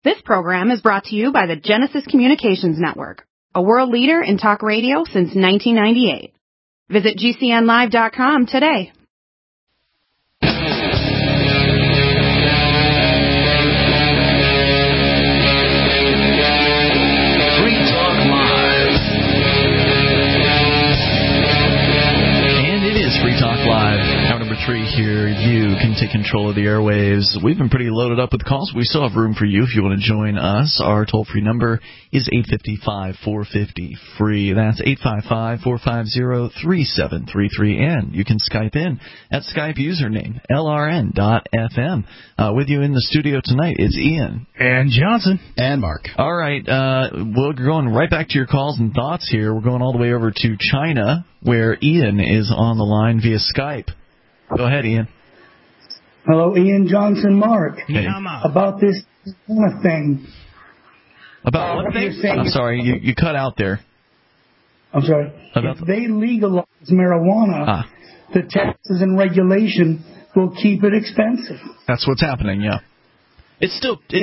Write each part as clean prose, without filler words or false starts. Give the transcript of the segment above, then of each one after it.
This program is brought to you by the Genesis Communications Network, a world leader in talk radio since 1998. Visit GCNlive.com today. Free Talk Live. And it is Free Talk Live. Hour number 3 here. You can take control of the airwaves. We've been pretty loaded up with calls. We still have room for you if you want to join us. Our toll-free number is 855-450-FREE. That's 855-450-3733. And you can Skype in at Skype username LRN.FM. With you in the studio tonight is Ian. And Johnson. And Mark. All right. We're going right back to your calls and thoughts here. We're going all the way over to China, where Ian is on the line via Skype. Go ahead, Ian. Hello, Ian, Johnson, Mark. Hey. About this kind of thing. About what thing? I'm sorry, you cut out there. I'm sorry. If they legalize marijuana, the taxes and regulation will keep it expensive. That's what's happening, yeah. It's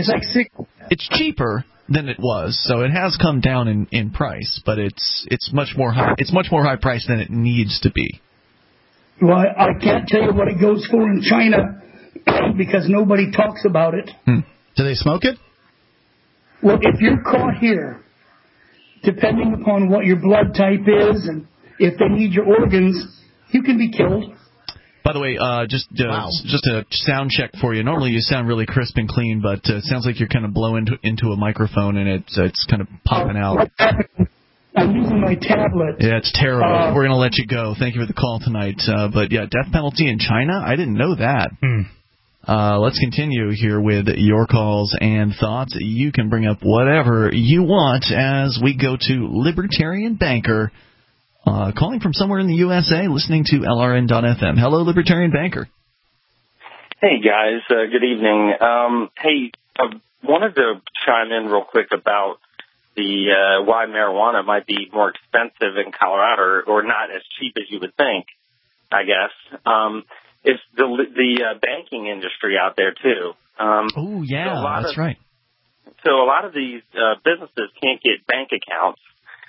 cheaper than it was, so it has come down in price, but it's much more high price than it needs to be. Well, I can't tell you what it goes for in China because nobody talks about it. Do they smoke it? Well, if you're caught here, depending upon what your blood type is and if they need your organs, you can be killed. By the way, just a sound check for you. Normally you sound really crisp and clean, but it sounds like you're kind of blowing into a microphone and it's kind of popping out. I'm using my tablet. Yeah, it's terrible. We're going to let you go. Thank you for the call tonight. But, yeah, death penalty in China? I didn't know that. Let's continue here with your calls and thoughts. You can bring up whatever you want as we go to Libertarian Banker, calling from somewhere in the USA, listening to LRN.FM. Hello, Libertarian Banker. Hey, guys. Good evening. Hey, I wanted to chime in real quick about why marijuana might be more expensive in Colorado or not as cheap as you would think, I guess. It's the banking industry out there, too. Oh, yeah, that's right. So a lot of these businesses can't get bank accounts.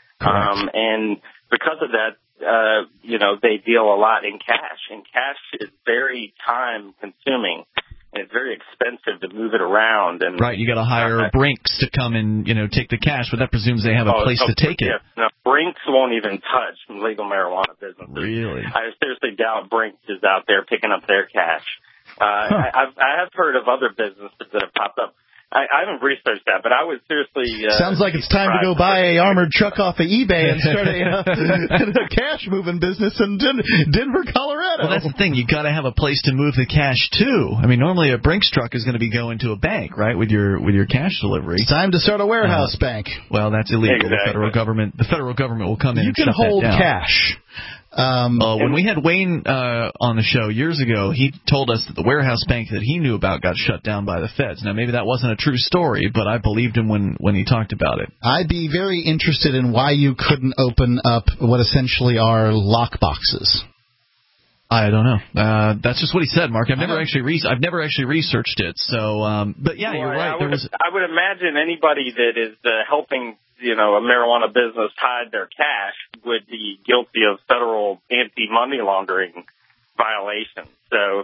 And because of that, they deal a lot in cash. And cash is very time-consuming. And it's very expensive to move it around. And right, you got to hire Brinks to come and take the cash, but that presumes they have a place to take it. No, Brinks won't even touch legal marijuana businesses. Really? I seriously doubt Brinks is out there picking up their cash. I have heard of other businesses that have popped up. I haven't researched that, but I would seriously... Sounds like it's time to go buy a armored truck off of eBay and start a cash-moving business in Denver, Colorado. Well, that's the thing. You got to have a place to move the cash to. I mean, normally a Brinks truck is going to be going to a bank, right, with your cash delivery. It's time to start a warehouse bank. Well, that's illegal. Exactly. The federal government will come in and shut that down. You can hold cash. When we had Wayne on the show years ago, he told us that the warehouse bank that he knew about got shut down by the feds. Now, maybe that wasn't a true story, but I believed him when he talked about it. I'd be very interested in why you couldn't open up what essentially are lock boxes. I don't know. That's just what he said, Mark. I've never actually researched it. So, but yeah, you're right. I would imagine anybody that is helping, a marijuana business hide their cash would be guilty of federal anti-money laundering violations. So,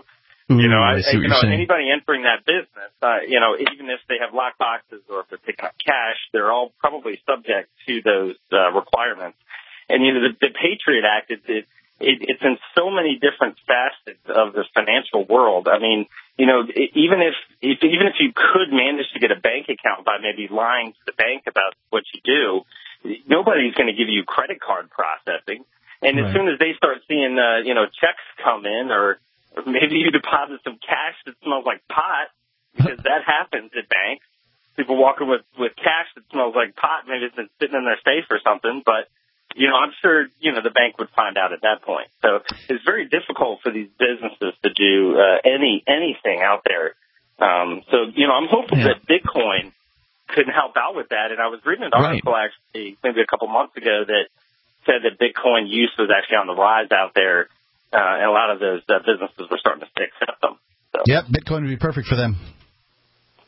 anybody entering that business, even if they have lock boxes or if they're picking up cash, they're all probably subject to those requirements. And the Patriot Act, it's in so many different facets of the financial world. I mean, even if you could manage to get a bank account by maybe lying to the bank about what you do, nobody's going to give you credit card processing. And as soon as they start seeing, checks come in, or maybe you deposit some cash that smells like pot, because that happens at banks. People walking with cash that smells like pot, maybe it's been sitting in their safe or something, but I'm sure, the bank would find out at that point. So it's very difficult for these businesses to do anything out there. I'm hoping that Bitcoin could help out with that. And I was reading an article actually maybe a couple months ago that said that Bitcoin use was actually on the rise out there, and a lot of those businesses were starting to accept them. So. Yep, Bitcoin would be perfect for them.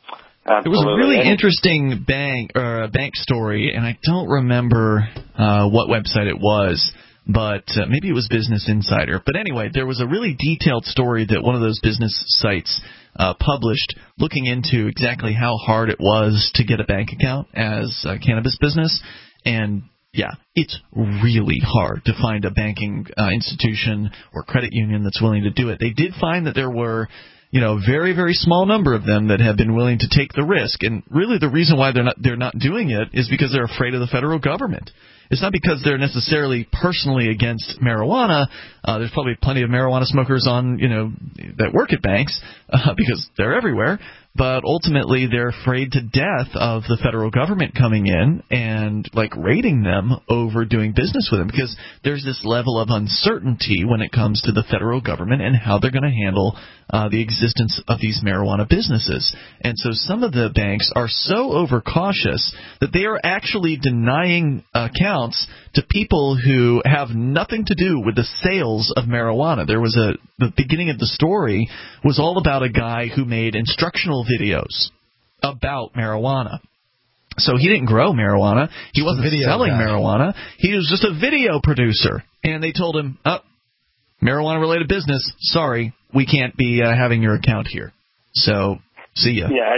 Absolutely. There was a really interesting bank story, and I don't remember what website it was, but maybe it was Business Insider. But anyway, there was a really detailed story that one of those business sites published looking into exactly how hard it was to get a bank account as a cannabis business. And, yeah, it's really hard to find a banking institution or credit union that's willing to do it. They did find that there were a very, very small number of them that have been willing to take the risk. And really the reason why they're not doing it is because they're afraid of the federal government. It's not because they're necessarily personally against marijuana. There's probably plenty of marijuana smokers that work at banks because they're everywhere. But ultimately, they're afraid to death of the federal government coming in and raiding them over doing business with them, because there's this level of uncertainty when it comes to the federal government and how they're going to handle the existence of these marijuana businesses. And so some of the banks are so overcautious that they are actually denying accounts to people who have nothing to do with the sales of marijuana. There was the beginning of the story was all about a guy who made instructional videos about marijuana. So he didn't grow marijuana. He wasn't selling marijuana. He was just a video producer. And they told him, marijuana-related business, sorry, we can't be having your account here. So, see ya. Yeah,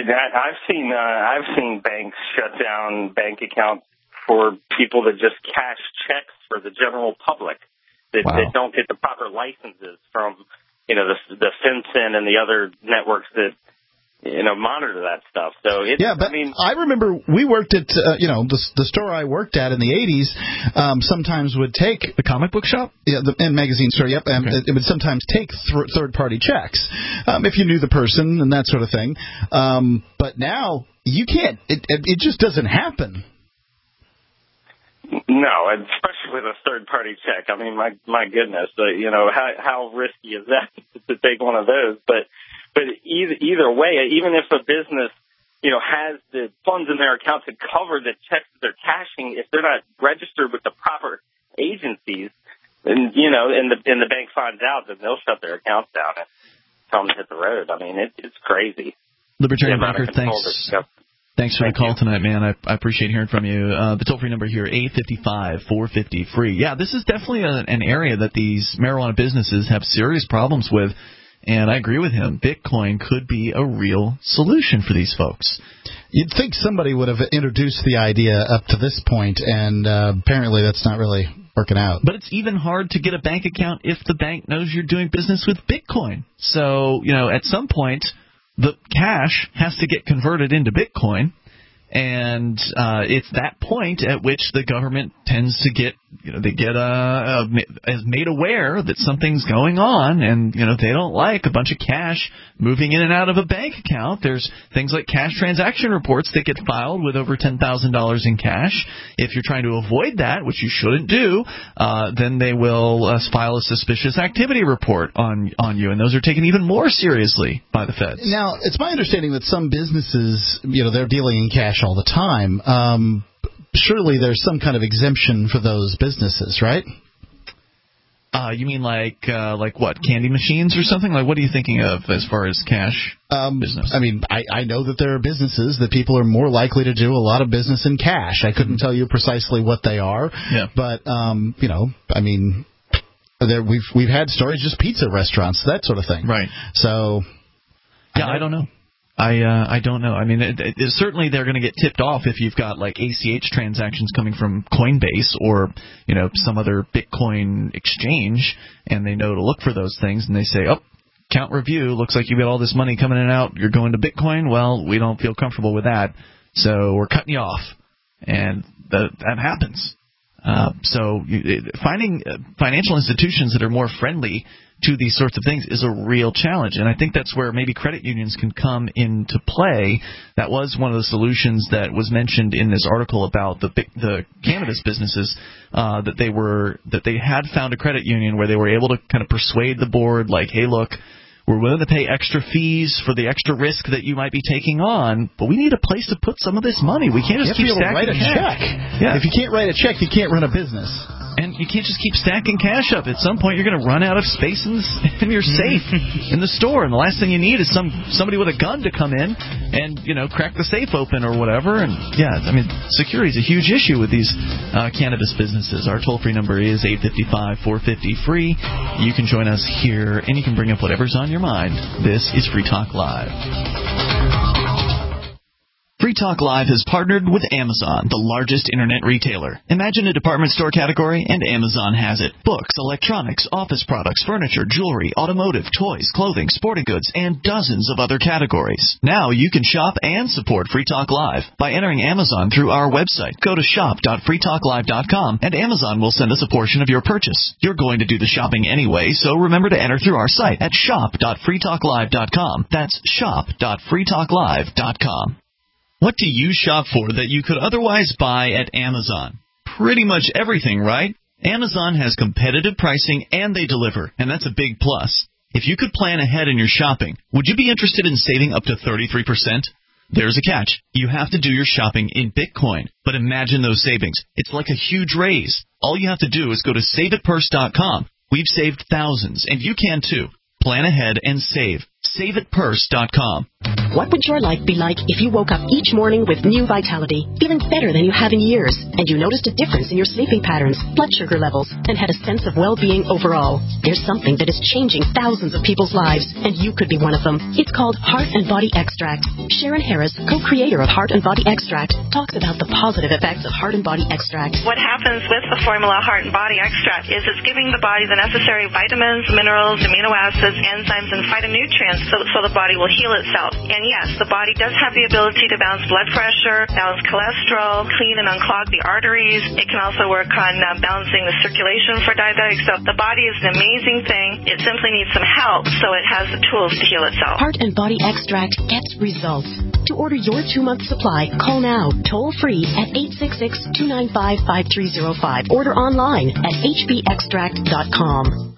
I've seen banks shut down bank accounts for people that just cash checks for the general public that don't get the proper licenses from the FinCEN and the other networks that monitor that stuff. So I remember we worked at the store I worked at in the 80s. Sometimes would take the comic book shop, and magazine store. Yep, and it would sometimes take third-party checks if you knew the person and that sort of thing. But now you can't. It just doesn't happen. No, especially with a third-party check. I mean, my goodness, how risky is that to take one of those? But either way, even if a business, has the funds in their account to cover the checks that they're cashing, if they're not registered with the proper agencies, then, and the bank finds out, then they'll shut their accounts down and tell them to hit the road. I mean, it's crazy. Libertarian Banker, thanks for the call tonight, man. I appreciate hearing from you. The toll-free number here, 855-450-FREE. Yeah, this is definitely an area that these marijuana businesses have serious problems with. And I agree with him. Bitcoin could be a real solution for these folks. You'd think somebody would have introduced the idea up to this point, and apparently that's not really working out. But it's even hard to get a bank account if the bank knows you're doing business with Bitcoin. So, at some point, the cash has to get converted into Bitcoin. And it's that point at which the government tends to get, is made aware that something's going on, and, they don't like a bunch of cash moving in and out of a bank account. There's things like cash transaction reports that get filed with over $10,000 in cash. If you're trying to avoid that, which you shouldn't do, then they will file a suspicious activity report on you, and those are taken even more seriously by the feds. Now, it's my understanding that some businesses, they're dealing in cash all the time. Surely there's some kind of exemption for those businesses, right? You mean like what, candy machines or something? Like, what are you thinking of as far as cash business? I mean, I know that there are businesses that people are more likely to do a lot of business in cash. I couldn't tell you precisely what they are, but I mean, we've had stories, just pizza restaurants, that sort of thing. Right. So, I don't know. I don't know. I mean, certainly they're going to get tipped off if you've got like ACH transactions coming from Coinbase or some other Bitcoin exchange, and they know to look for those things, and they say, count review, looks like you've got all this money coming in and out. You're going to Bitcoin. Well, we don't feel comfortable with that, so we're cutting you off, and that happens. So finding financial institutions that are more friendly to these sorts of things is a real challenge, and I think that's where maybe credit unions can come into play. That was one of the solutions that was mentioned in this article about the cannabis businesses, that they had found a credit union where they were able to kind of persuade the board, like, hey, look, we're willing to pay extra fees for the extra risk that you might be taking on, but we need a place to put some of this money. We can't just keep stacking a check. Yeah. If you can't write a check, you can't run a business. And you can't just keep stacking cash up. At some point, you're going to run out of space in your safe in the store. And the last thing you need is somebody with a gun to come in and, crack the safe open or whatever. And, security is a huge issue with these cannabis businesses. Our toll-free number is 855-450-FREE. You can join us here, and you can bring up whatever's on your mind. This is Free Talk Live. Free Talk Live has partnered with Amazon, the largest internet retailer. Imagine a department store category, and Amazon has it. Books, electronics, office products, furniture, jewelry, automotive, toys, clothing, sporting goods, and dozens of other categories. Now you can shop and support Free Talk Live by entering Amazon through our website. Go to shop.freetalklive.com, and Amazon will send us a portion of your purchase. You're going to do the shopping anyway, so remember to enter through our site at shop.freetalklive.com. That's shop.freetalklive.com. What do you shop for that you could otherwise buy at Amazon? Pretty much everything, right? Amazon has competitive pricing and they deliver, and that's a big plus. If you could plan ahead in your shopping, would you be interested in saving up to 33%? There's a catch. You have to do your shopping in Bitcoin. But imagine those savings. It's like a huge raise. All you have to do is go to SaveItPurse.com. We've saved thousands, and you can too. Plan ahead and save. SaveItPurse.com. What would your life be like if you woke up each morning with new vitality, feeling better than you have in years, and you noticed a difference in your sleeping patterns, blood sugar levels, and had a sense of well-being overall? There's something that is changing thousands of people's lives, and you could be one of them. It's called Heart and Body Extract. Sharon Harris, co-creator of Heart and Body Extract, talks about the positive effects of Heart and Body Extract. What happens with the formula Heart and Body Extract is it's giving the body the necessary vitamins, minerals, amino acids, enzymes, and phytonutrients so the body will heal itself. And yes, the body does have the ability to balance blood pressure, balance cholesterol, clean and unclog the arteries. It can also work on balancing the circulation for diabetics. So the body is an amazing thing. It simply needs some help so it has the tools to heal itself. Heart and Body Extract gets results. To order your 2-month supply, call now, toll free at 866-295-5305. Order online at hbextract.com.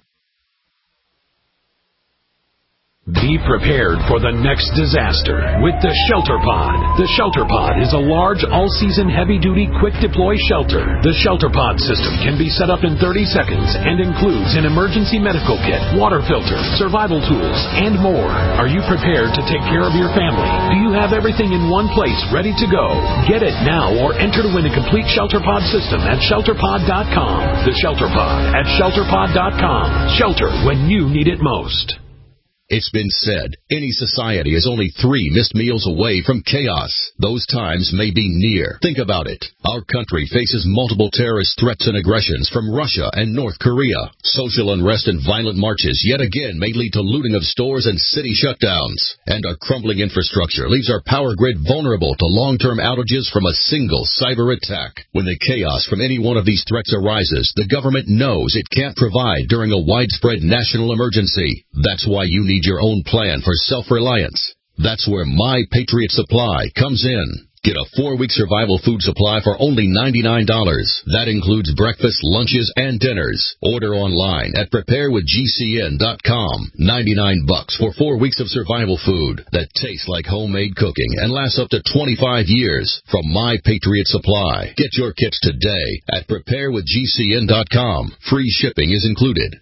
Be prepared for the next disaster with the Shelter Pod. The Shelter Pod is a large, all-season, heavy-duty, quick-deploy shelter. The Shelter Pod system can be set up in 30 seconds and includes an emergency medical kit, water filter, survival tools, and more. Are you prepared to take care of your family? Do you have everything in one place ready to go? Get it now or enter to win a complete Shelter Pod system at ShelterPod.com. The Shelter Pod at ShelterPod.com. Shelter when you need it most. It's been said, any society is only 3 missed meals away from chaos. Those times may be near. Think about it. Our country faces multiple terrorist threats and aggressions from Russia and North Korea. Social unrest and violent marches yet again may lead to looting of stores and city shutdowns. And our crumbling infrastructure leaves our power grid vulnerable to long-term outages from a single cyber attack. When the chaos from any one of these threats arises, the government knows it can't provide during a widespread national emergency. That's why you need your own plan for self-reliance. That's where My Patriot Supply comes in. Get a 4-week survival food supply for only $99. That includes breakfast, lunches, and dinners. Order online at preparewithgcn.com. $99 for 4 weeks of survival food that tastes like homemade cooking and lasts up to 25 years from My Patriot Supply. Get your kits today at preparewithgcn.com. Free shipping is included.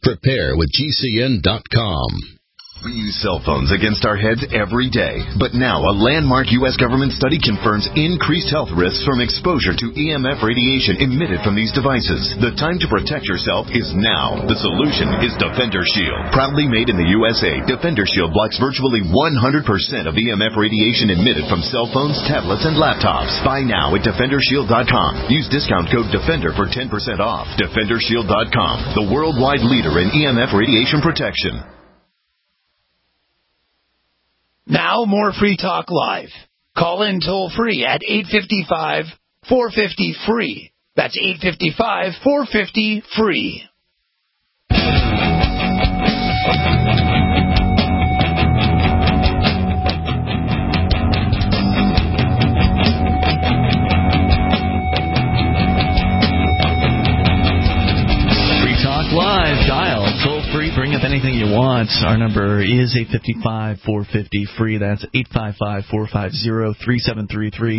Preparewithgcn.com. We use cell phones against our heads every day, but now a landmark U.S. government study confirms increased health risks from exposure to EMF radiation emitted from these devices. The time to protect yourself is now. The solution is Defender Shield. Proudly made in the USA, Defender Shield blocks virtually 100% of EMF radiation emitted from cell phones, tablets, and laptops. Buy now at DefenderShield.com. Use discount code DEFENDER for 10% off. DefenderShield.com, the worldwide leader in EMF radiation protection. Now, more Free Talk Live. Call in toll-free at 855-450-FREE. That's 855-450-FREE. Live, dial, toll free, bring up anything you want. Our number is 855-450-FREE. That's 855-450-3733.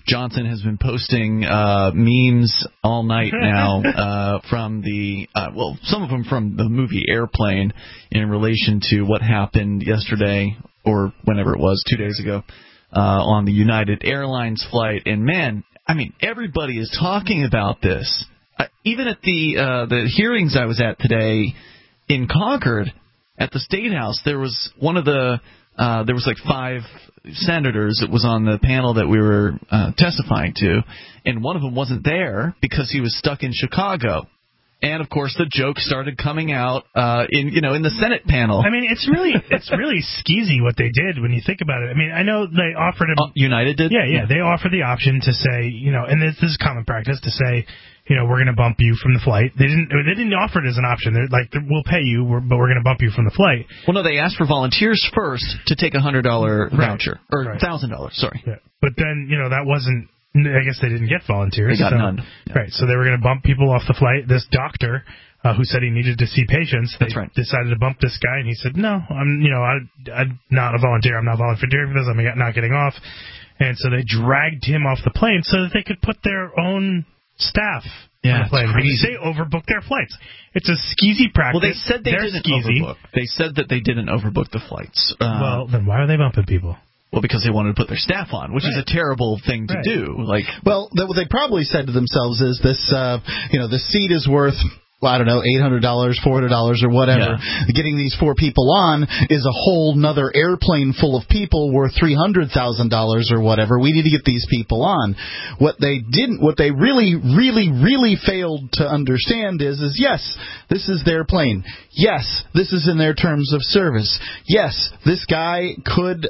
Johnson has been posting memes all night now from some of them from the movie Airplane in relation to what happened yesterday or whenever it was, 2 days ago, on the United Airlines flight. And, man, I mean, everybody is talking about this. Even at the hearings I was at today in Concord at the State House, there was there was like 5 senators that was on the panel that we were testifying to, and one of them wasn't there because he was stuck in Chicago. And of course, the joke started coming out in the Senate panel. I mean, it's really skeezy what they did when you think about it. I mean, I know they offered him. United did. Yeah. They offered the option to say, and this is common practice to say, we're going to bump you from the flight. They didn't offer it as an option. They're like, we'll pay you, but we're going to bump you from the flight. Well, no, they asked for volunteers first to take a $100 voucher or $1,000. Sorry. Yeah. But then that wasn't. I guess they didn't get volunteers. They got none. Yeah. Right, so they were going to bump people off the flight. This doctor who said he needed to see patients, they decided to bump this guy, and he said, no, I'm not a volunteer. I'm not volunteering for this. I'm not getting off. And so they dragged him off the plane so that they could put their own staff on the plane. Because they overbooked their flights. It's a skeezy practice. Well, they said they didn't overbook. They said that they didn't overbook the flights. Well, then why are they bumping people? Well, because they wanted to put their staff on, which is a terrible thing to do. Well, what they probably said to themselves is this, this seat is worth, I don't know, $800, $400, or whatever. Yeah. Getting these 4 people on is a whole nother airplane full of people worth $300,000 or whatever. We need to get these people on. What they really, really, really failed to understand is yes, this is their plane. Yes, this is in their terms of service. Yes, this guy could,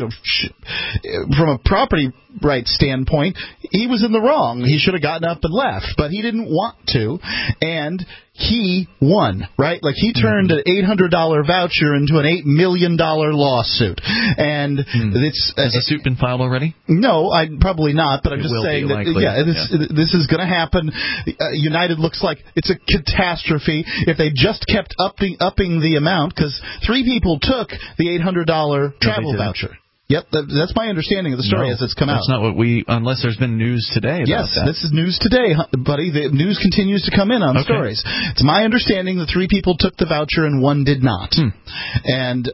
from a property rights standpoint, he was in the wrong. He should have gotten up and left, but he didn't want to, and he won, right? Like, he turned an $800 voucher into an $8 million lawsuit. And it's... Has a suit been filed already? No, probably not, but I'm just saying that, this is going to happen. United looks like it's a catastrophe. If they just kept upping the amount, because 3 people took the $800 travel voucher. Yep, that's my understanding of the story as it's come out. That's not what unless there's been news today about that. Yes, this is news today, buddy. The news continues to come in on stories. It's my understanding that 3 people took the voucher and 1 did not. And,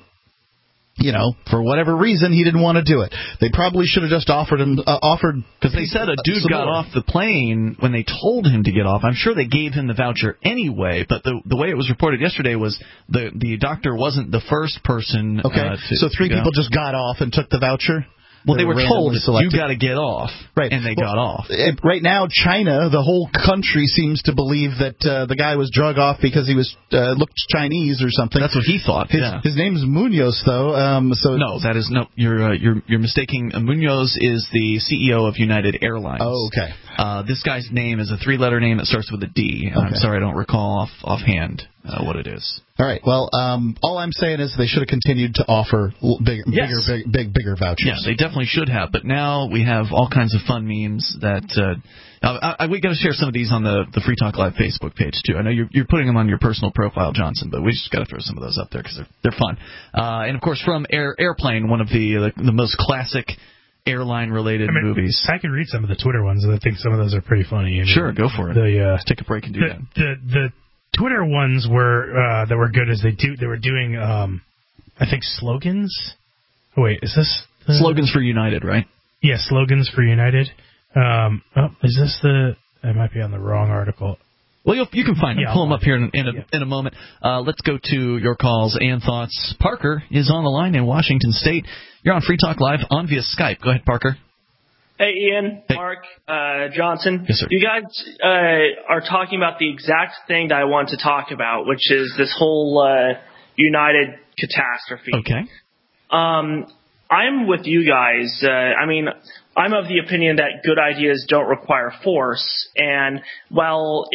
for whatever reason, he didn't want to do it. They probably should have just offered. Because they said a dude got off the plane when they told him to get off. I'm sure they gave him the voucher anyway, but the way it was reported yesterday was the doctor wasn't the first person. Okay, so 3 people just got off and took the voucher? Well, they were told, you got to get off, and they got off. Right now, China, the whole country seems to believe that the guy was drug off because he looked Chinese or something. That's what he thought. His name's Munoz, though. No, that is no. You're mistaking. Munoz is the CEO of United Airlines. Oh, okay. This guy's name is a 3-letter name that starts with a D. Okay. I'm sorry, I don't recall offhand what it is. All right. Well, all I'm saying is they should have continued to offer bigger vouchers. Yeah, they definitely should have. But now we have all kinds of fun memes that we got to share some of these on the Free Talk Live Facebook page too. I know you're putting them on your personal profile, Johnson, but we just got to throw some of those up there because they're fun. And of course, from Airplane, one of the most classic airline-related movies. I can read some of the Twitter ones, and I think some of those are pretty funny. Sure, go for it. Let's take a break and do that. The Twitter ones that were good as they were doing, I think, slogans. Oh, wait, is this slogans for United, right? Yeah, slogans for United. Is this I might be on the wrong article. Well, you can find them. Pull them up here in a moment. Let's go to your calls and thoughts. Parker is on the line in Washington State. You're on Free Talk Live on via Skype. Go ahead, Parker. Hey, Ian, Mark, Johnson. Yes, sir. You guys are talking about the exact thing that I want to talk about, which is this whole United catastrophe. Okay. I'm with you guys. I'm of the opinion that good ideas don't require force, and while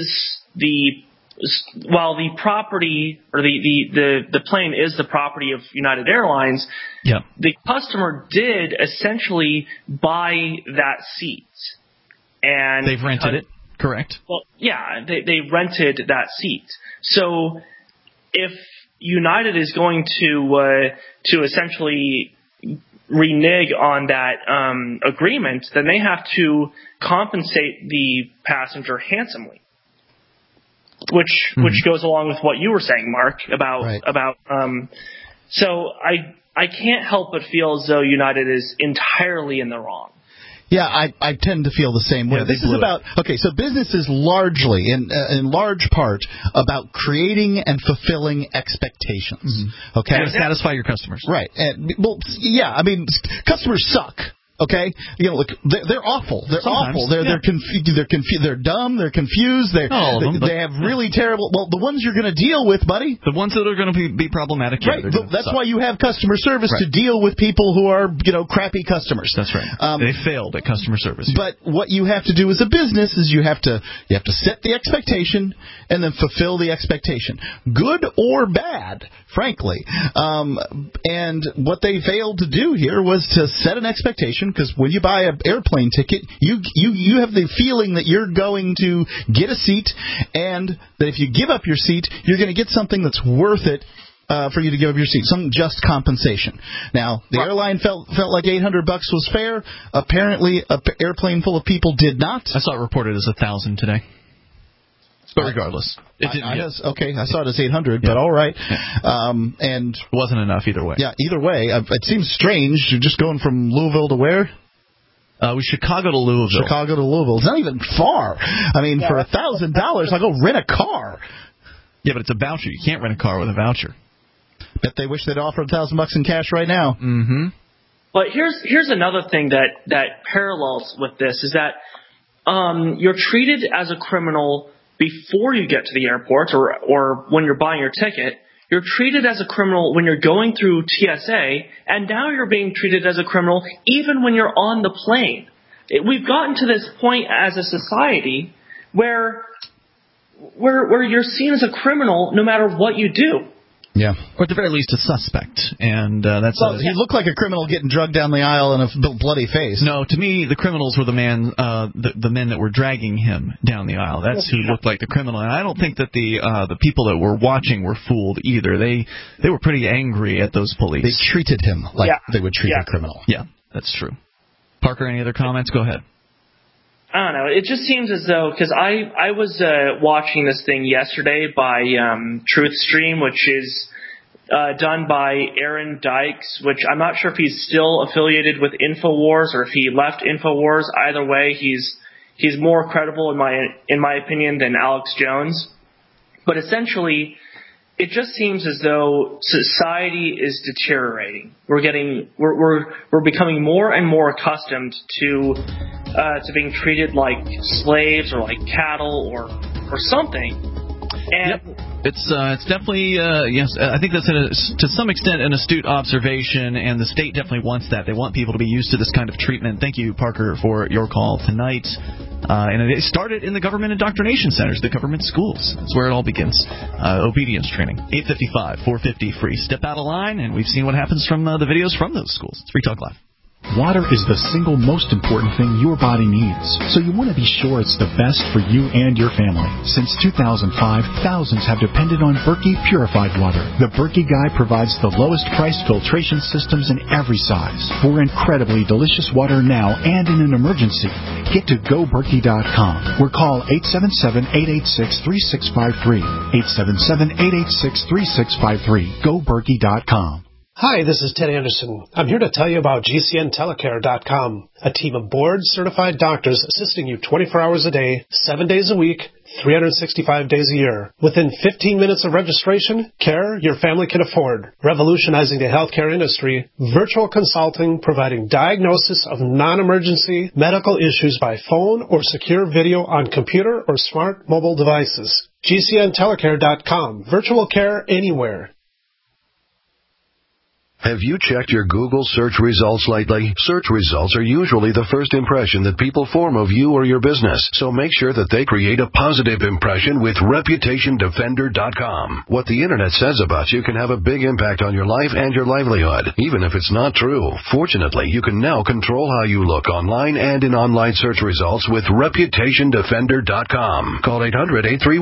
the property or the plane is the property of United Airlines, the customer did essentially buy that seat, and they've rented it, correct? Well, yeah, they rented that seat. So if United is going to essentially renege on that agreement, then they have to compensate the passenger handsomely. Which goes along with what you were saying, Mark, about so I can't help but feel as though United is entirely in the wrong. Yeah, I tend to feel the same way. This is about so business is largely, in large part, about creating and fulfilling expectations. Mm-hmm. Okay, to satisfy your customers, right? And, well, yeah, I mean, customers suck. Okay, look, they're awful. They're awful. They're confused. They're dumb. They're confused. They have really terrible. Well, the ones you're going to deal with, buddy. The ones that are going to be problematic. Right. That's why you have customer service to deal with people who are crappy customers. That's right. They failed at customer service. But what you have to do as a business is you have to set the expectation and then fulfill the expectation, good or bad, frankly. And what they failed to do here was to set an expectation. Because when you buy an airplane ticket, you have the feeling that you're going to get a seat, and that if you give up your seat, you're going to get something that's worth it for you to give up your seat, some just compensation. Now, the airline felt like $800 was fair. Apparently, an airplane full of people did not. I saw it reported as 1,000 today. But regardless, it didn't. I saw it as 800, but all right. And it wasn't enough either way. Yeah, either way, it seems strange. You're just going from Louisville to where? Chicago to Louisville. Chicago to Louisville. It's not even far. I mean, for $1,000, I'll go rent a car. Yeah, but it's a voucher. You can't rent a car with a voucher. Bet they wish they'd offer $1,000 in cash right now. Mm-hmm. But here's another thing that parallels with this is that you're treated as a criminal before you get to the airport or when you're buying your ticket. You're treated as a criminal when you're going through TSA, and now you're being treated as a criminal even when you're on the plane. We've gotten to this point as a society where you're seen as a criminal no matter what you do. Yeah. Or at the very least, a suspect. And that's he looked like a criminal getting drugged down the aisle in a bloody face. No, to me, the criminals were the men that were dragging him down the aisle. That's who looked like the criminal. And I don't think that the people that were watching were fooled either. They were pretty angry at those police. They treated him like they would treat a criminal. Yeah, that's true. Parker, any other comments? Go ahead. I don't know. It just seems as though, because I was watching this thing yesterday by TruthStream, which is done by Aaron Dykes, which I'm not sure if he's still affiliated with InfoWars or if he left InfoWars. Either way, he's more credible in my opinion than Alex Jones. But essentially, it just seems as though society is deteriorating. We're becoming more and more accustomed to being treated like slaves or like cattle or something. And it's definitely yes. I think that's to some extent an astute observation, and the state definitely wants that. They want people to be used to this kind of treatment. Thank you, Parker, for your call tonight. And it started in the government indoctrination centers, the government schools. That's where it all begins. Obedience training. 855-450-FREE. Step out of line, and we've seen what happens from the videos from those schools. It's Free Talk Live. Water is the single most important thing your body needs, so you want to be sure it's the best for you and your family. Since 2005, thousands have depended on Berkey Purified Water. The Berkey Guy provides the lowest priced filtration systems in every size. For incredibly delicious water now and in an emergency, get to GoBerkey.com or call 877-886-3653. 877-886-3653. GoBerkey.com. Hi, this is Ted Anderson. I'm here to tell you about GCNTelecare.com, a team of board-certified doctors assisting you 24 hours a day, 7 days a week, 365 days a year. Within 15 minutes of registration, care your family can afford. Revolutionizing the healthcare industry, virtual consulting providing diagnosis of non-emergency medical issues by phone or secure video on computer or smart mobile devices. GCNTelecare.com, virtual care anywhere. Have you checked your Google search results lately? Search results are usually the first impression that people form of you or your business, so make sure that they create a positive impression with ReputationDefender.com. What the Internet says about you can have a big impact on your life and your livelihood, even if it's not true. Fortunately, you can now control how you look online and in online search results with ReputationDefender.com. Call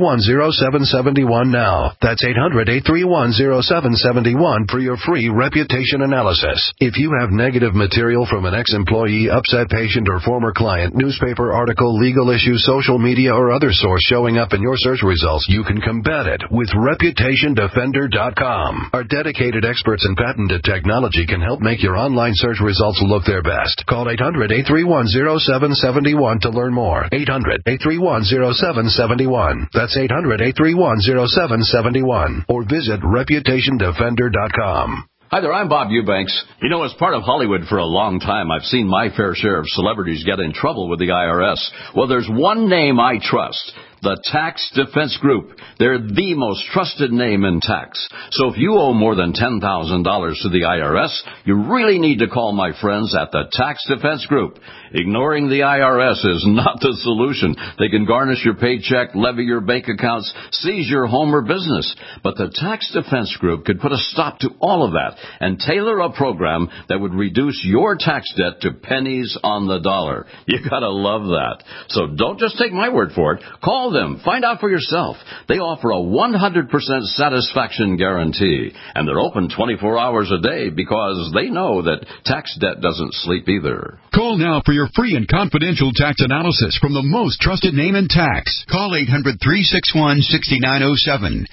800-831-0771 now. That's 800-831-0771 for your free Reputation reputation analysis. If you have negative material from an ex-employee, upset patient, or former client, newspaper article, legal issue, social media, or other source showing up in your search results, you can combat it with ReputationDefender.com. Our dedicated experts in patented technology can help make your online search results look their best. Call 800-831-0771 to learn more. 800-831-0771. That's 800-831-0771. Or visit ReputationDefender.com. Hi there, I'm Bob Eubanks. You know, as part of Hollywood for a long time, I've seen my fair share of celebrities get in trouble with the IRS. Well, there's one name I trust. The Tax Defense Group. They're the most trusted name in tax. So if you owe more than $10,000 to the IRS, you really need to call my friends at the Tax Defense Group. Ignoring the IRS is not the solution. They can garnish your paycheck, levy your bank accounts, seize your home or business. But the Tax Defense Group could put a stop to all of that and tailor a program that would reduce your tax debt to pennies on the dollar. You gotta love that. So don't just take my word for it. Call them. Find out for yourself. They offer a 100% satisfaction guarantee, and they're open 24 hours a day because they know that tax debt doesn't sleep either. Call now for your free and confidential tax analysis from the most trusted name in tax. Call 800-361-6907.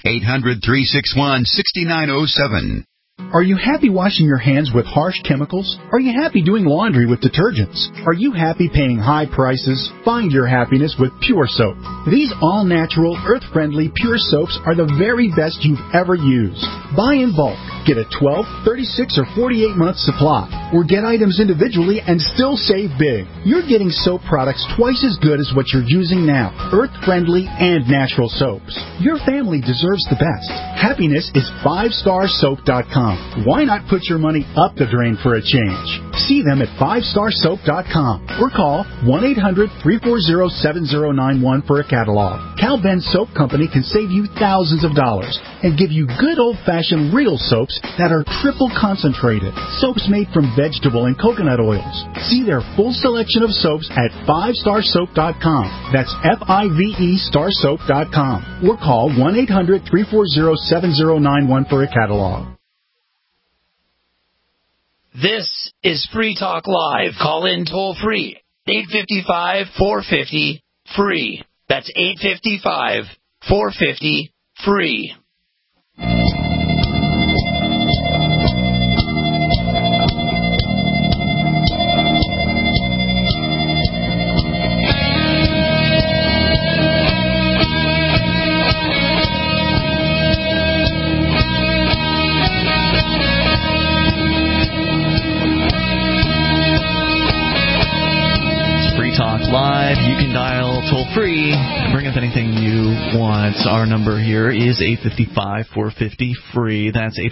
800-361-6907. Are you happy washing your hands with harsh chemicals? Are you happy doing laundry with detergents? Are you happy paying high prices? Find your happiness with Pure Soap. These all-natural, earth-friendly Pure Soaps are the very best you've ever used. Buy in bulk. Get a 12, 36, or 48-month supply. Or get items individually and still save big. You're getting soap products twice as good as what you're using now. Earth-friendly and natural soaps. Your family deserves the best. Happiness is 5starsoap.com. Why not put your money up the drain for a change? See them at 5starsoap.com or call 1-800-340-7091 for a catalog. Cal Ben Soap Company can save you thousands of dollars and give you good old-fashioned real soaps that are triple concentrated. Soaps made from vegetable and coconut oils. See their full selection of soaps at 5starsoap.com. That's F-I-V-E starsoap.com or call 1-800-340-7091 for a catalog. This is Free Talk Live. Call in toll free. 855-450-FREE. That's 855-450-FREE. Live. You can dial toll-free and bring up anything you want. Our number here is 855-450-FREE. That's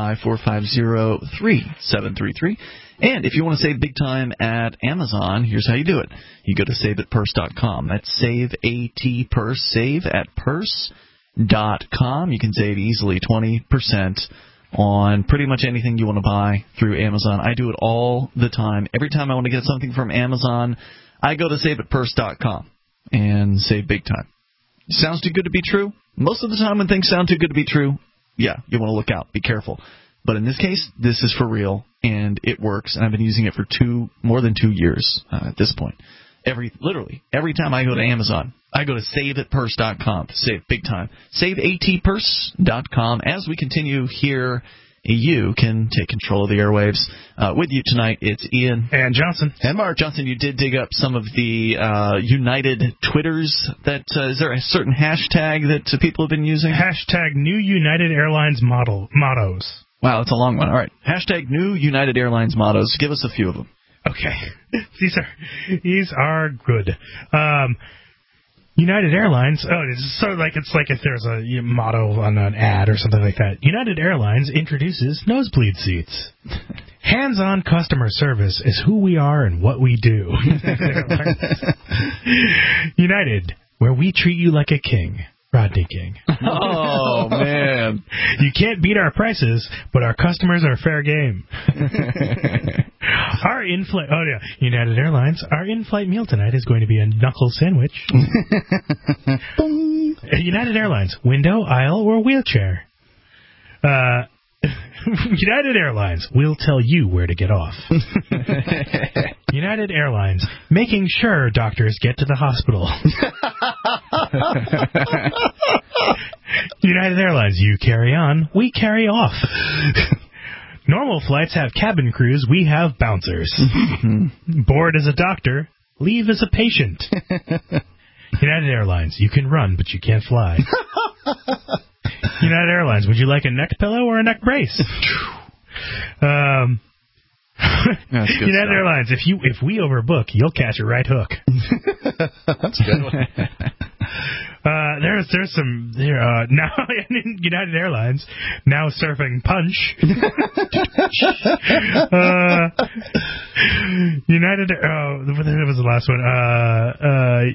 855-450-3733. And if you want to save big time at Amazon, here's how you do it. You go to saveatpurse.com. That's save-at-purse, save-at-purse.com. You can save easily 20% on pretty much anything you want to buy through Amazon. I do it all the time. Every time I want to get something from Amazon, I go to saveatpurse.com and save big time. Sounds too good to be true? Most of the time when things sound too good to be true, yeah, you want to look out. Be careful. But in this case, this is for real, and it works. And I've been using it for more than 2 years at this point. Literally, every time I go to Amazon, I go to saveatpurse.com to save big time. Saveatpurse.com. As we continue here, you can take control of the airwaves. With you tonight, it's Ian. And Johnson. And Mark. Johnson, you did dig up some of the United Twitters. Is there a certain hashtag that people have been using? Hashtag New United Airlines mottos. Wow, that's a long one. All right. Hashtag New United Airlines mottos. Give us a few of them. Okay. These are good. United Airlines, it's sort of like if there's a motto on an ad or something like that. United Airlines introduces nosebleed seats. Hands-on customer service is who we are and what we do. United, where we treat you like a king. Rodney King. Oh, man. You can't beat our prices, but our customers are fair game. United Airlines, our in-flight meal tonight is going to be a knuckle sandwich. United Airlines, window, aisle, or wheelchair. United Airlines, we'll tell you where to get off. United Airlines, making sure doctors get to the hospital. United Airlines, you carry on, we carry off. Normal flights have cabin crews, we have bouncers. Board as a doctor, leave as a patient. United Airlines, you can run, but you can't fly. United Airlines, would you like a neck pillow or a neck brace? United Airlines, if we overbook, you'll catch a right hook. That's a good one. There's some now United Airlines now surfing Punch. United. What was the last one?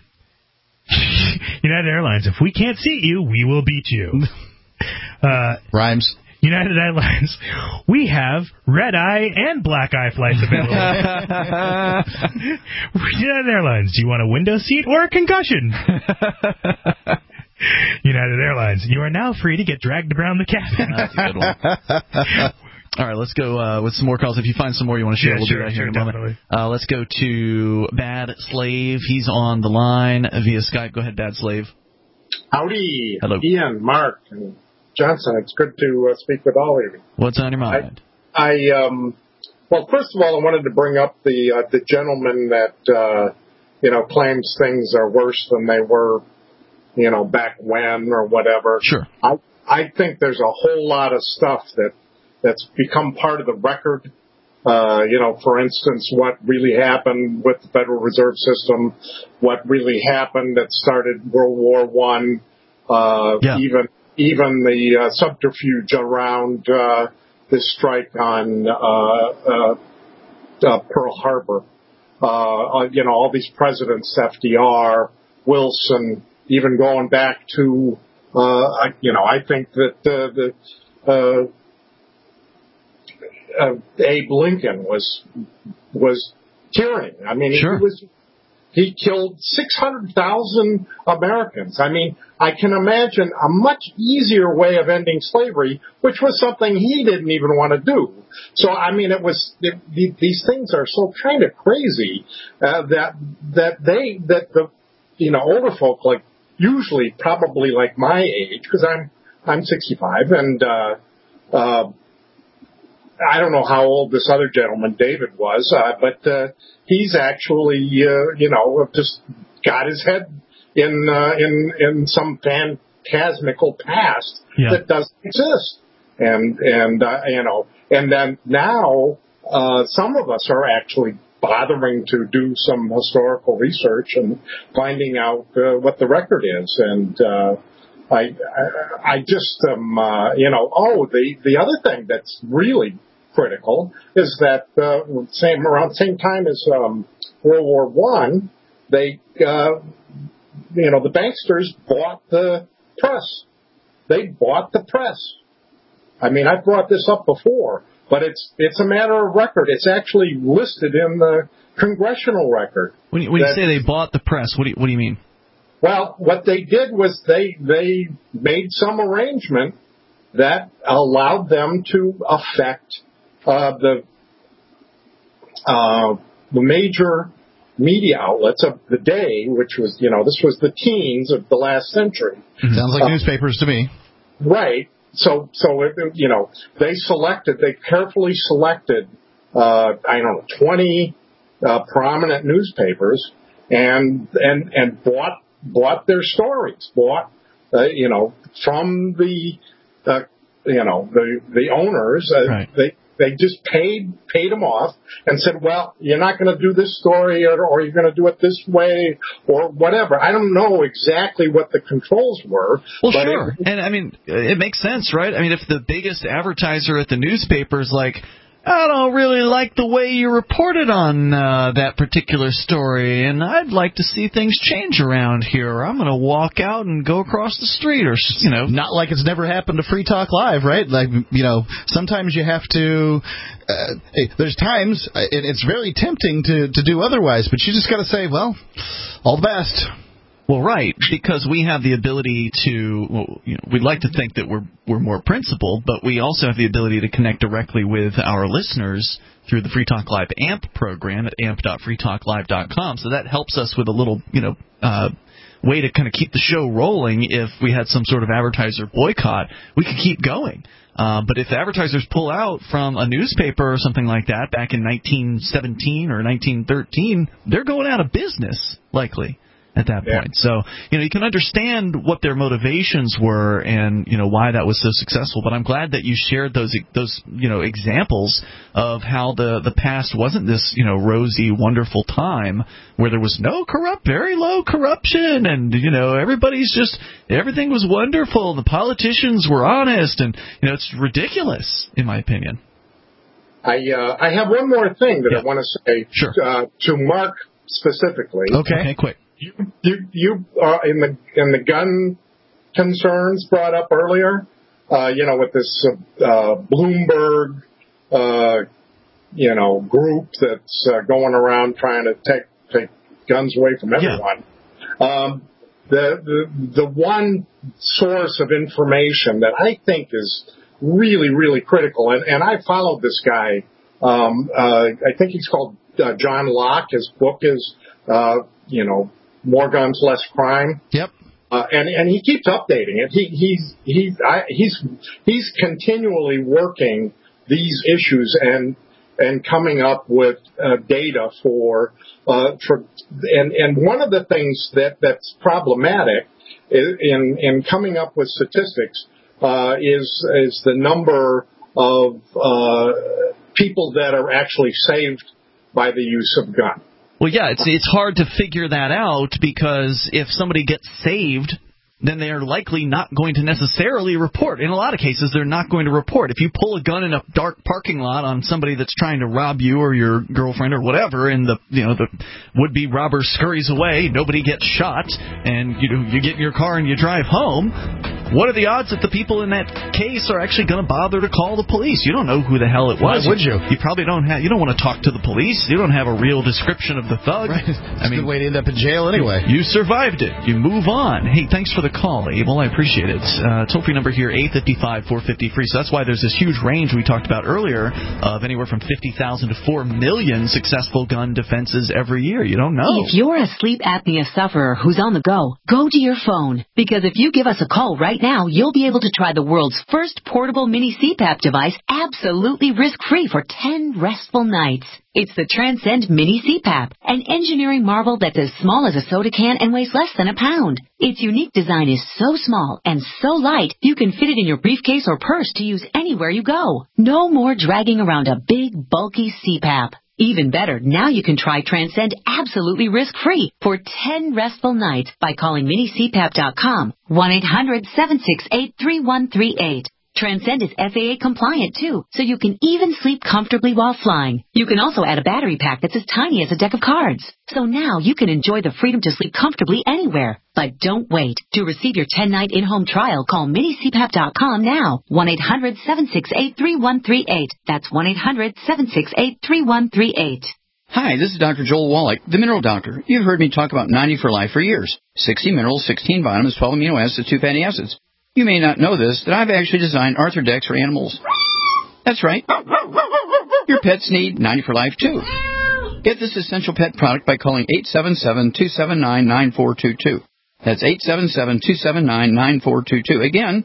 United Airlines, if we can't seat you, we will beat you. Rhymes. United Airlines, we have red-eye and black-eye flights available. United Airlines, do you want a window seat or a concussion? United Airlines, you are now free to get dragged around the cabin. That's a good one. All right, let's go with some more calls. If you find some more you want to share, we'll be right here in a moment. Let's go to Bad Slave. He's on the line via Skype. Go ahead, Bad Slave. Howdy. Hello. Ian, Mark, and Johnson. It's good to speak with all of you. What's on your mind? Well, first of all, I wanted to bring up the gentleman that claims things are worse than they were, back when or whatever. Sure. I think there's a whole lot of stuff that's become part of the record. For instance, what really happened with the Federal Reserve System, what really happened that started World War I, even the subterfuge around this strike on Pearl Harbor. All these presidents, FDR, Wilson, even going back to, I think that Abe Lincoln was tyranny. I mean, sure. He killed 600,000 Americans. I mean, I can imagine a much easier way of ending slavery, which was something he didn't even want to do. So, I mean, these things are so kind of crazy that the older folk, like usually probably like my age, because I'm 65, and I don't know how old this other gentleman, David, was, but he's actually, just got his head in some phantasmical past that doesn't exist. And then now some of us are actually bothering to do some historical research and finding out what the record is. And I just the other thing that's really critical is that around the same time as World War I, they the banksters bought the press. They bought the press. I mean, I've brought this up before, but it's a matter of record. It's actually listed in the congressional record. When you say they bought the press, what do you mean? Well, what they did was they made some arrangement that allowed them to affect the major media outlets of the day, which was, this was the teens of the last century. Sounds like newspapers to me. Right. So they carefully selected, 20 prominent newspapers and bought their stories, from the owners. Right. They just paid them off and said, well, you're not going to do this story or you're going to do it this way or whatever. I don't know exactly what the controls were. Well, sure. And, I mean, it makes sense, right? I mean, if the biggest advertiser at the newspaper is like, I don't really like the way you reported on that particular story, and I'd like to see things change around here. Or I'm going to walk out and go across the street, or Not like it's never happened to Free Talk Live, right? Like, sometimes you have to. There's times it's very tempting to do otherwise, but you just got to say, well, all the best. Well, right, because we have the ability to, we'd like to think that we're more principled, but we also have the ability to connect directly with our listeners through the Free Talk Live AMP program at amp.freetalklive.com. So that helps us with a little, way to kind of keep the show rolling. If we had some sort of advertiser boycott, we could keep going. But if advertisers pull out from a newspaper or something like that back in 1917 or 1913, they're going out of business, likely, at that point. So, you can understand what their motivations were and, why that was so successful. But I'm glad that you shared those examples of how the past wasn't this, rosy, wonderful time where there was no very low corruption and, everything was wonderful. The politicians were honest and, it's ridiculous, in my opinion. I have one more thing that I want to say to Mark specifically. Okay, quick. You in the gun concerns brought up earlier, with this Bloomberg, group that's going around trying to take guns away from everyone. The one source of information that I think is really, really critical, and I followed this guy. I think he's called John Locke. His book is, More Guns, Less Crime. Yep. And he keeps updating it. He's continually working these issues and coming up with data for one of the things that's problematic in coming up with statistics is the number of people that are actually saved by the use of gun. Well, yeah, it's hard to figure that out because if somebody gets saved, then they are likely not going to necessarily report. In a lot of cases, they're not going to report. If you pull a gun in a dark parking lot on somebody that's trying to rob you or your girlfriend or whatever, and the would-be robber scurries away, nobody gets shot, and you get in your car and you drive home, what are the odds that the people in that case are actually going to bother to call the police? You don't know who the hell it was. Why would you? You probably don't have. You don't want to talk to the police. You don't have a real description of the thug. Right. It's a good way to end up in jail anyway. You survived it. You move on. Hey, thanks for the call, Abel. I appreciate it. Toll-free number here, 855-450-FREE. So that's why there's this huge range we talked about earlier of anywhere from 50,000 to 4 million successful gun defenses every year. You don't know. If you're a sleep apnea sufferer who's on the go to your phone. Because if you give us a call right now, you'll be able to try the world's first portable mini CPAP device absolutely risk-free for 10 restful nights. It's the Transcend Mini CPAP, an engineering marvel that's as small as a soda can and weighs less than a pound. Its unique design is so small and so light, you can fit it in your briefcase or purse to use anywhere you go. No more dragging around a big, bulky CPAP. Even better, now you can try Transcend absolutely risk-free for 10 restful nights by calling minicpap.com, 1-800-768-3138. Transcend is FAA compliant, too, so you can even sleep comfortably while flying. You can also add a battery pack that's as tiny as a deck of cards. So now you can enjoy the freedom to sleep comfortably anywhere. But don't wait. To receive your 10-night in-home trial, call minicpap.com now, 1-800-768-3138. That's 1-800-768-3138. Hi, this is Dr. Joel Wallach, the Mineral Doctor. You've heard me talk about 90 for Life for years. 60 minerals, 16 vitamins, 12 amino acids, 2 fatty acids. You may not know this, that I've actually designed Arthrodex for animals. That's right. Your pets need 90 for Life, too. Get this essential pet product by calling 877-279-9422. That's 877-279-9422. Again,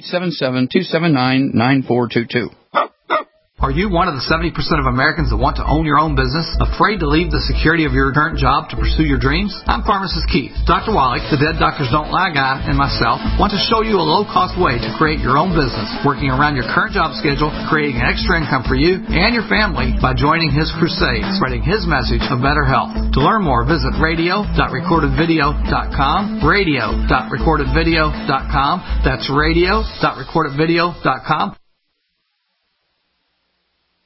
877-279-9422. Are you one of the 70% of Americans that want to own your own business, afraid to leave the security of your current job to pursue your dreams? I'm Pharmacist Keith. Dr. Wallach, the Dead Doctors Don't Lie guy, and myself want to show you a low-cost way to create your own business, working around your current job schedule, creating an extra income for you and your family by joining his crusade, spreading his message of better health. To learn more, visit radio.recordedvideo.com, radio.recordedvideo.com. That's radio.recordedvideo.com.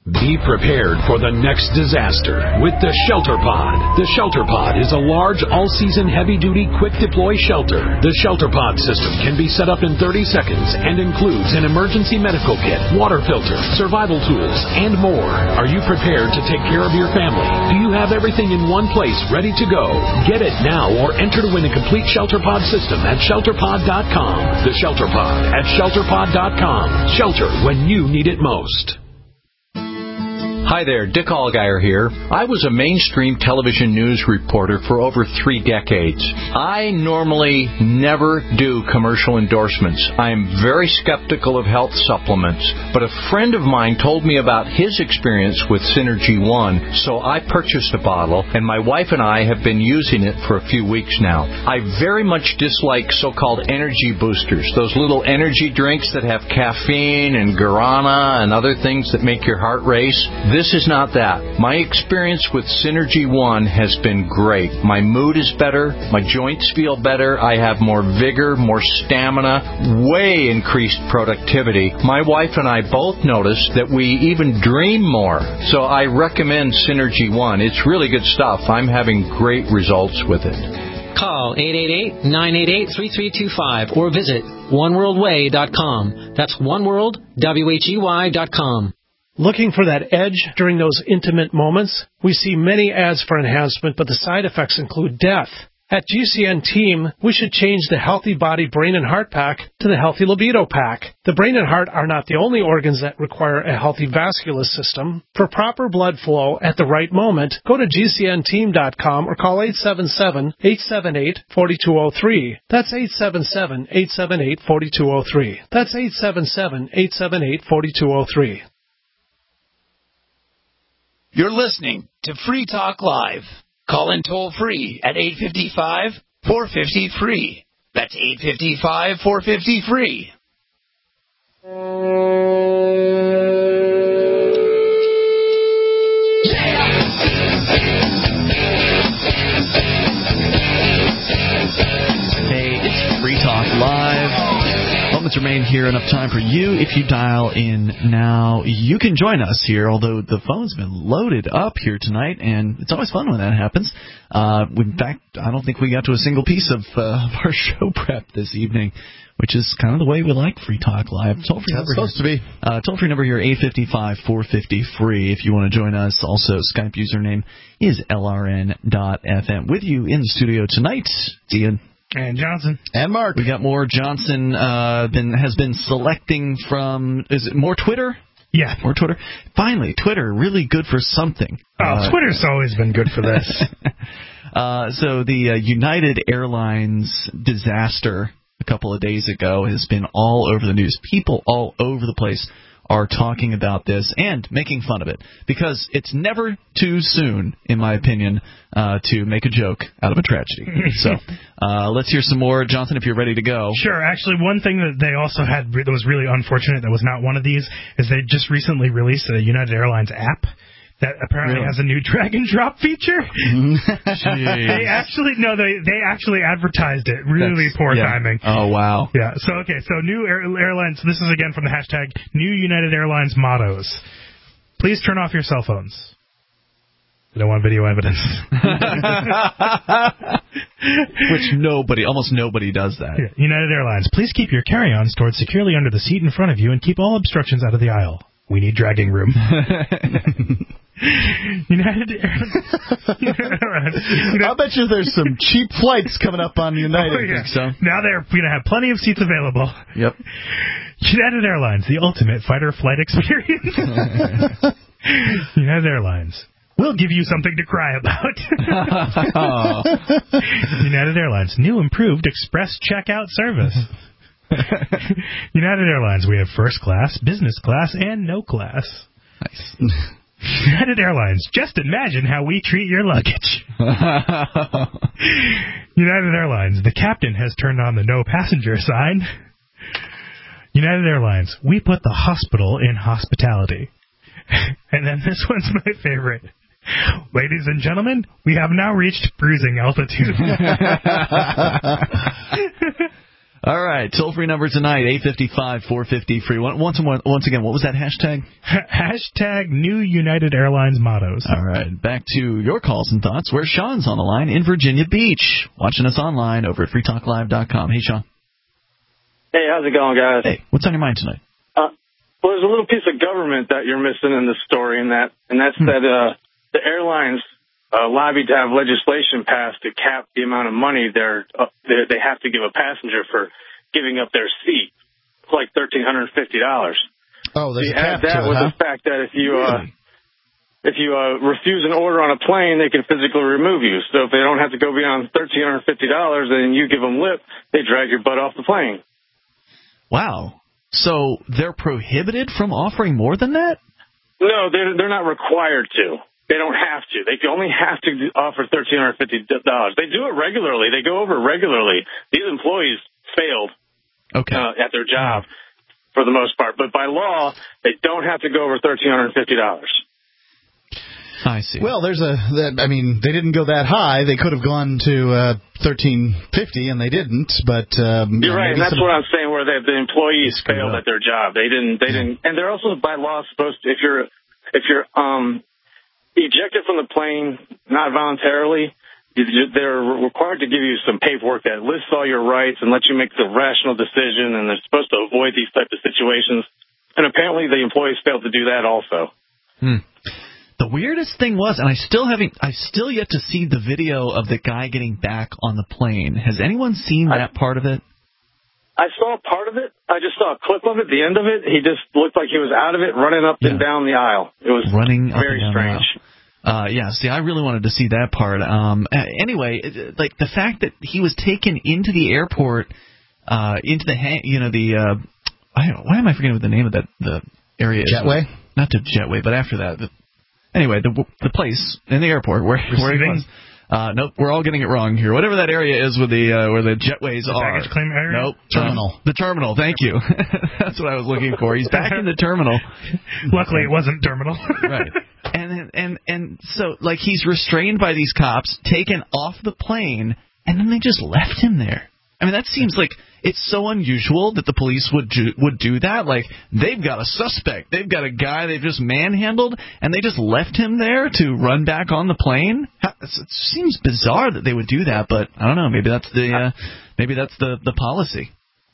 Be prepared for the next disaster with the Shelter Pod. The Shelter Pod is a large, all-season, heavy-duty, quick-deploy shelter. The Shelter Pod system can be set up in 30 seconds and includes an emergency medical kit, water filter, survival tools, and more. Are you prepared to take care of your family? Do you have everything in one place ready to go? Get it now or enter to win a complete Shelter Pod system at ShelterPod.com. The Shelter Pod at ShelterPod.com. Shelter when you need it most. Hi there, Dick Allgaier here. I was a mainstream television news reporter for over 3 decades. I normally never do commercial endorsements. I am very skeptical of health supplements, but a friend of mine told me about his experience with Synergy One, so I purchased a bottle, and my wife and I have been using it for a few weeks now. I very much dislike so-called energy boosters, those little energy drinks that have caffeine and guarana and other things that make your heart race. This is not that. My experience with Synergy One has been great. My mood is better. My joints feel better. I have more vigor, more stamina, way increased productivity. My wife and I both noticed that we even dream more. So I recommend Synergy One. It's really good stuff. I'm having great results with it. Call 888-988-3325 or visit oneworldway.com. That's oneworldwhey.com. Looking for that edge during those intimate moments? We see many ads for enhancement, but the side effects include death. At GCN Team, we should change the Healthy Body Brain and Heart Pack to the Healthy Libido Pack. The brain and heart are not the only organs that require a healthy vascular system. For proper blood flow at the right moment, go to GCNteam.com or call 877-878-4203. That's 877-878-4203. That's 877-878-4203. You're listening to Free Talk Live. Call in toll-free at 855-450-FREE. That's 855-450-FREE. Hey, it's Free Talk Live. Moments remain here, enough time for you. If you dial in now, you can join us here, although the phone's been loaded up here tonight, and it's always fun when that happens. In fact, I don't think we got to a single piece of our show prep this evening, which is kind of the way we like Free Talk Live. Toll-free number supposed to be. Toll-free number here, 855-450-FREE. If you want to join us, also Skype username is LRN.FM. With you in the studio tonight, Ian. And Johnson. And Mark. We got more. Johnson has been selecting from, is it more Twitter? Yeah. More Twitter. Finally, Twitter, really good for something. Twitter's always been good for this. So the United Airlines disaster a couple of days ago has been all over the news. People all over the place are talking about this and making fun of it, because it's never too soon, in my opinion, to make a joke out of a tragedy. So let's hear some more. Jonathan, if you're ready to go. Sure. Actually, one thing that they also had that was really unfortunate that was not one of these is they just recently released a United Airlines app that apparently has a new drag and drop feature. They actually advertised it. Really poor timing. Oh, wow. Yeah. So new airlines. This is again from the hashtag New United Airlines mottos. Please turn off your cell phones. I don't want video evidence. Which almost nobody does that. Yeah. United Airlines. Please keep your carry-on stored securely under the seat in front of you and keep all obstructions out of the aisle. We need dragging room. United Airlines. I'll bet you there's some cheap flights coming up on United. I think so. Now they're going to have plenty of seats available. Yep. United Airlines, the ultimate fighter flight experience. United Airlines. We'll give you something to cry about. United Airlines, new improved express checkout service. United Airlines, we have first class, business class, and no class. Nice. United Airlines, just imagine how we treat your luggage. United Airlines, the captain has turned on the no passenger sign. United Airlines, we put the hospital in hospitality. And then this one's my favorite. Ladies and gentlemen, we have now reached cruising altitude. All right, toll-free number tonight, 855-450-FREE. Once again, what was that hashtag? Hashtag new United Airlines mottos. All right, back to your calls and thoughts. Where's Sean's on the line in Virginia Beach, watching us online over at freetalklive.com. Hey, Sean. Hey, how's it going, guys? Hey, what's on your mind tonight? Well, there's a little piece of government that you're missing in this story, and that's that the airlines lobbied to have legislation passed to cap the amount of money they have to give a passenger for giving up their seat. It's like $1,350. Oh, there's so you a cap add that to it, with huh? the fact that if you refuse an order on a plane, they can physically remove you. So if they don't have to go beyond $1,350 and you give them lip, they drag your butt off the plane. Wow. So they're prohibited from offering more than that? No, they're not required to. They don't have to. They only have to offer $1,350. They do it regularly. They go over it regularly. These employees failed at their job for the most part. But by law, they don't have to go over $1,350. I see. Well, they didn't go that high. They could have gone to $1,350, and they didn't. But you're right, and that's what I'm saying. Where the employees failed at their job, they didn't, and they're also by law supposed to. If you're ejected from the plane not voluntarily, they're required to give you some paperwork that lists all your rights and lets you make the rational decision. And they're supposed to avoid these types of situations. And apparently, the employees failed to do that also. The weirdest thing was, and I still yet to see the video of the guy getting back on the plane. Has anyone seen that part of it? I saw part of it. I just saw a clip of it, the end of it. He just looked like he was out of it, running up and down the aisle. It was very strange. See, I really wanted to see that part. Anyway, like the fact that he was taken into the airport, into the why am I forgetting what the name of the area is? Jetway? Not to Jetway, but after that. Anyway, the place in the airport where he was. Nope, we're all getting it wrong here. Whatever that area is with where the jetways are. Baggage claim area? Nope. Terminal. The terminal, thank you. That's what I was looking for. He's back in the terminal. Luckily, it wasn't terminal. Right. And so, like, he's restrained by these cops, taken off the plane, and then they just left him there. I mean, that seems like it's so unusual that the police would do that. Like, they've got a suspect. They've got a guy they've just manhandled, and they just left him there to run back on the plane. It seems bizarre that they would do that, but I don't know. Maybe that's the policy.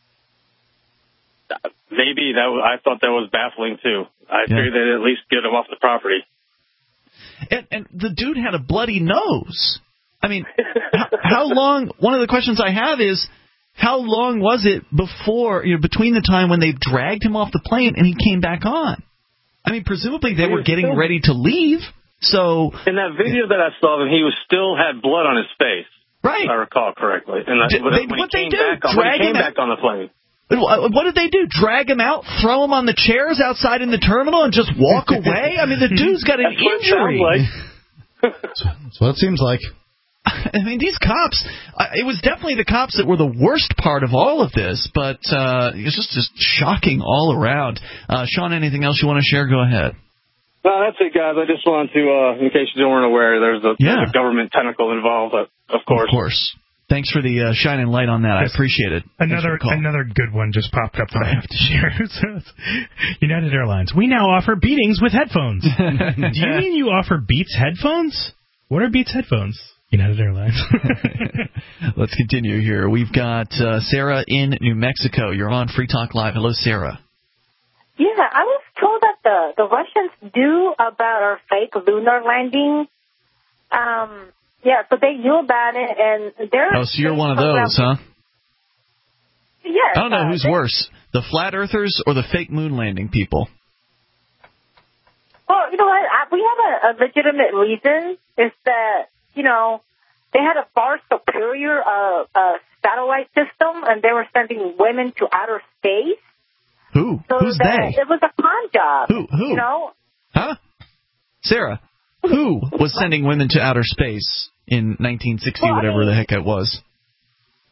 Maybe I thought that was baffling too. I figured they'd at least get him off the property. And the dude had a bloody nose. I mean, how long? One of the questions I have is, how long was it between the time when they dragged him off the plane and he came back on? I mean, presumably they were getting ready to leave. So in that video that I saw of him, he still had blood on his face. Right, if I recall correctly. And when he came back on the plane. What did they do? Drag him out, throw him on the chairs outside in the terminal, and just walk away? I mean, the dude's got an injury. That's what it seems like. I mean, these cops, it was definitely the cops that were the worst part of all of this, but it was just shocking all around. Sean, anything else you want to share? Go ahead. No, that's it, guys. I just wanted to, in case you weren't aware, there's a government tentacle involved, of course. Of course. Thanks for the shining light on that. I appreciate it. Another good one just popped up that I have to share. So United Airlines. We now offer beatings with headphones. Do you mean you offer Beats headphones? What are Beats headphones? United Airlines. Let's continue here. We've got Sarah in New Mexico. You're on Free Talk Live. Hello, Sarah. Yeah, I was told that the Russians knew about our fake lunar landing. So they knew about it, and they're... Oh, so you're one of those, huh? Yes. I don't know who's worse, the flat earthers or the fake moon landing people. Well, you know what? We have a legitimate reason. Is that, they had a far superior satellite system, and they were sending women to outer space. Who? So Who's they? It was a con job. Who? Huh? Sarah, who was sending women to outer space in 1960, whatever the heck it was?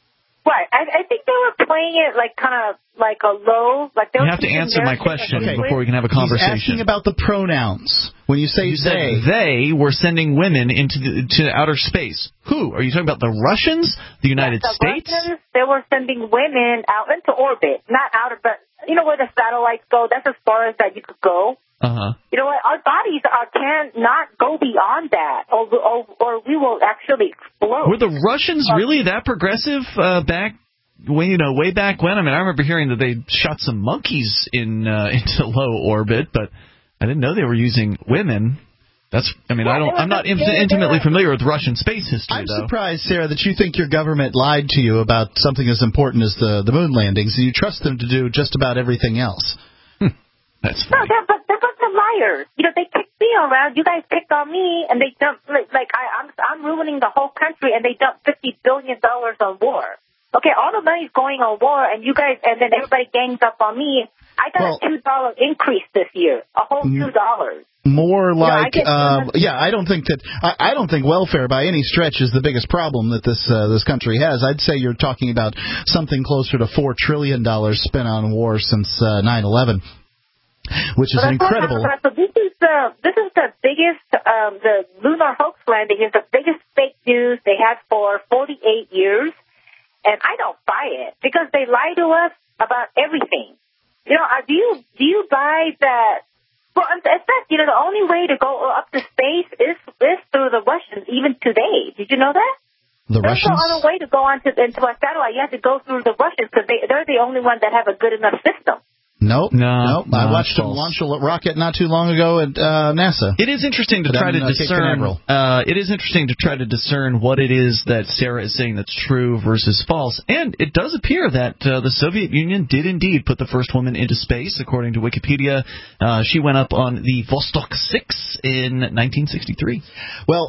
Right. I think they were playing it like kind of like a low. Like they you have to answer my question before we can have a conversation. He's asking about the pronouns. When you say they were sending women to outer space. Who? Are you talking about the Russians? The United States? Russians, they were sending women out into orbit. Not outer, but you know where the satellites go? That's as far as that you could go. You know what? Our bodies cannot go beyond that, or we will actually explode. Were the Russians really that progressive way back when? I mean, I remember hearing that they shot some monkeys into low orbit, but I didn't know they were using women. I'm not intimately familiar with Russian space history. I'm surprised, Sarah, that you think your government lied to you about something as important as the moon landings, and you trust them to do just about everything else. That's funny. No, but they're liars. You know, they kicked me around. You guys picked on me, and they dumped I'm ruining the whole country, and they dumped $50 billion on war. Okay, all the money's going on war, and you guys, and then everybody gangs up on me. I got a $2 increase this year, a whole $2. More like, I don't think welfare by any stretch is the biggest problem that this country has. I'd say you're talking about something closer to $4 trillion spent on war since 9/11. Which is incredible. So this is the biggest, the lunar hoax landing is the biggest fake news they had for 48 years, and I don't buy it because they lie to us about everything. You know, do you buy that? Well, in fact, you know, the only way to go up to space is through the Russians, even today. Did you know that? The Russians? There's no other way to go into a satellite. You have to go through the Russians because they're the only ones that have a good enough system. Nope. I watched them launch a rocket not too long ago at NASA. It is interesting to try to discern. It is interesting to try to discern what it is that Sarah is saying that's true versus false. And it does appear that the Soviet Union did indeed put the first woman into space, according to Wikipedia. She went up on the Vostok 6 in 1963. Well,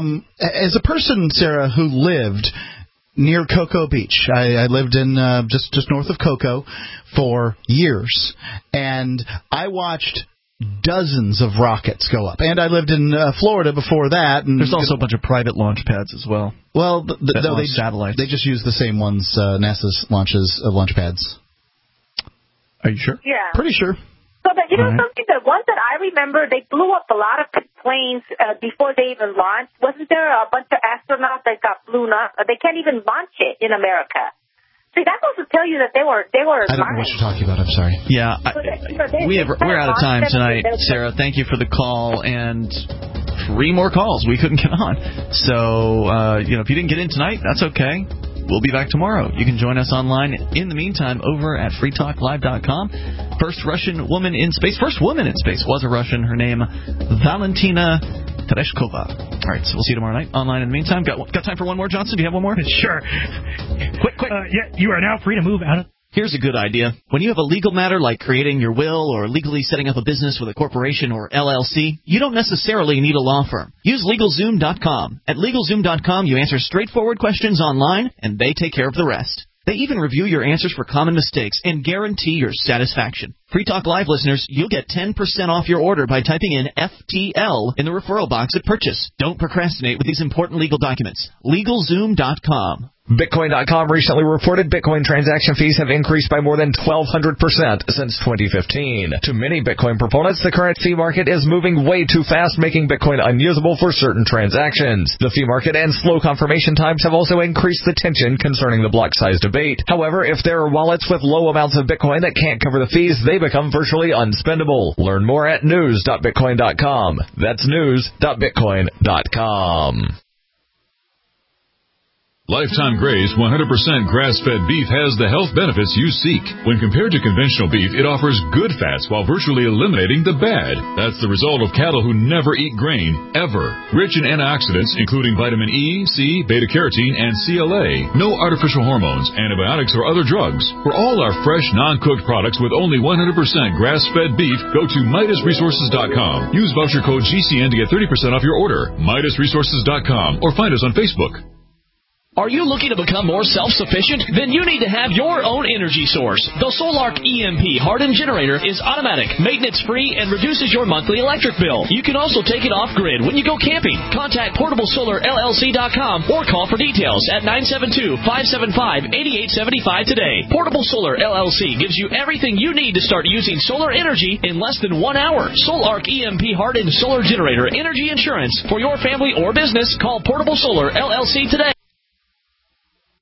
as a person, Sarah, who lived near Cocoa Beach. I lived in just north of Cocoa for years, and I watched dozens of rockets go up. And I lived in Florida before that. And there's also a bunch of private launch pads as well. Well, satellites. They just use the same ones NASA's launches of launch pads. Are you sure? Yeah. Pretty sure. So that, you know, something, the ones that I remember, they blew up a lot of planes before they even launched. Wasn't there a bunch of astronauts that got blown up? They can't even launch it in America. See, that goes to tell you that they were. I don't know what you're talking about. I'm sorry. Yeah, we're out of time tonight, Sarah. Thank you for the call and 3 more calls. We couldn't get on. So, if you didn't get in tonight, that's okay. We'll be back tomorrow. You can join us online in the meantime over at freetalklive.com. First Russian woman in space. First woman in space was a Russian. Her name, Valentina Tereshkova. All right, so we'll see you tomorrow night online in the meantime. Got time for one more, Johnson? Do you have one more? Sure. Quick. Yeah, you are now free to move out of... Here's a good idea. When you have a legal matter like creating your will or legally setting up a business with a corporation or LLC, you don't necessarily need a law firm. Use LegalZoom.com. At LegalZoom.com, you answer straightforward questions online, and they take care of the rest. They even review your answers for common mistakes and guarantee your satisfaction. Free Talk Live listeners, you'll get 10% off your order by typing in FTL in the referral box at purchase. Don't procrastinate with these important legal documents. LegalZoom.com. Bitcoin.com recently reported Bitcoin transaction fees have increased by more than 1,200% since 2015. To many Bitcoin proponents, the current fee market is moving way too fast, making Bitcoin unusable for certain transactions. The fee market and slow confirmation times have also increased the tension concerning the block size debate. However, if there are wallets with low amounts of Bitcoin that can't cover the fees, they become virtually unspendable. Learn more at news.bitcoin.com. That's news.bitcoin.com. Lifetime Graze 100% grass-fed beef has the health benefits you seek. When compared to conventional beef, it offers good fats while virtually eliminating the bad. That's the result of cattle who never eat grain, ever. Rich in antioxidants, including vitamin E, C, beta-carotene, and CLA. No artificial hormones, antibiotics, or other drugs. For all our fresh, non-cooked products with only 100% grass-fed beef, go to MidasResources.com. Use voucher code GCN to get 30% off your order. MidasResources.com or find us on Facebook. Are you looking to become more self-sufficient? Then you need to have your own energy source. The Solark EMP hardened generator is automatic, maintenance-free, and reduces your monthly electric bill. You can also take it off-grid when you go camping. Contact PortableSolarLLC.com or call for details at 972-575-8875 today. Portable Solar LLC gives you everything you need to start using solar energy in less than 1 hour. Solark EMP hardened solar generator energy insurance for your family or business. Call Portable Solar LLC today